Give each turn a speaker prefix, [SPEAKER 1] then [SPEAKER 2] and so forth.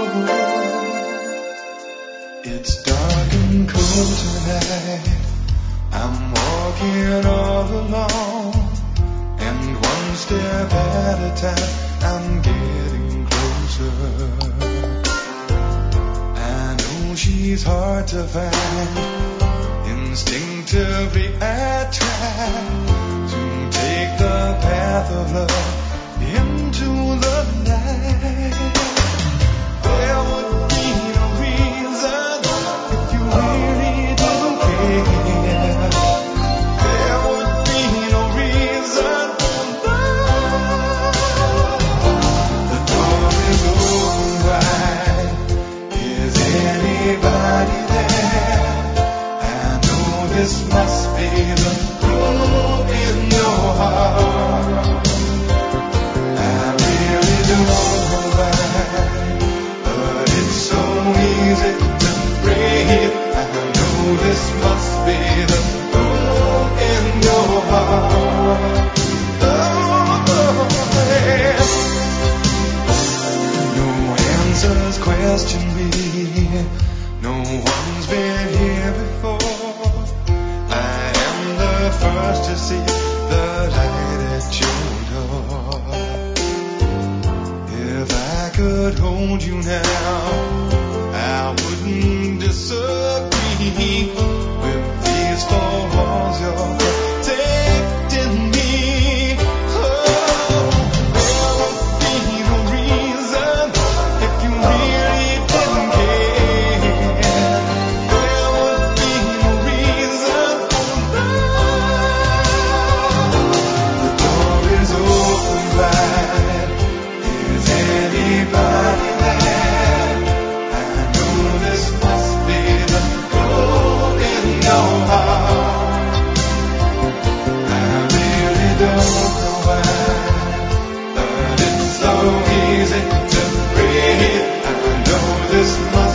[SPEAKER 1] It's dark and cold tonight. I'm walking all alone, and one step at a time I'm getting closer. I know she's hard to find. Instinctively I try to take the path of love into the night. There would be no reason if you really didn't care. There would be no reason for love. The door is open wide. Is anybody there? I know this must be the groove in your heart. I really don't know why, but it's so easy to break it. I know this must be the groove in your heart. Oh, yeah. No answers question me. No one's been here before. I am the first to see the light at your door. If I could hold you now, I wouldn't disagree with these four walls you're protecting me. Oh, there would be no reason if you really didn't care. There would be no reason for love. The door is open wide. Is anybody there? I know this must be the groove in your heart. I really don't know why, but it's so easy to breathe. I know this must